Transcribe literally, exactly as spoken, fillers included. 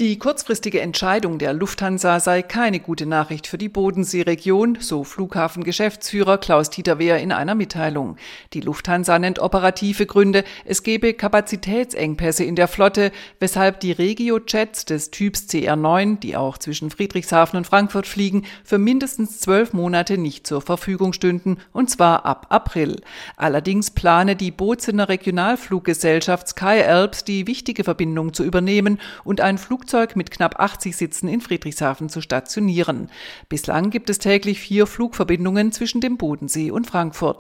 Die kurzfristige Entscheidung der Lufthansa sei keine gute Nachricht für die Bodenseeregion, so Flughafengeschäftsführer Klaus-Dieter Wehr in einer Mitteilung. Die Lufthansa nennt operative Gründe, es gebe Kapazitätsengpässe in der Flotte, weshalb die Regio-Jets des Typs C R neun, die auch zwischen Friedrichshafen und Frankfurt fliegen, für mindestens zwölf Monate nicht zur Verfügung stünden, und zwar ab April. Allerdings plane die Bozener Regionalfluggesellschaft SkyAlps die wichtige Verbindung zu übernehmen und ein Flugzeug mit knapp achtzig Sitzen in Friedrichshafen zu stationieren. Bislang gibt es täglich vier Flugverbindungen zwischen dem Bodensee und Frankfurt.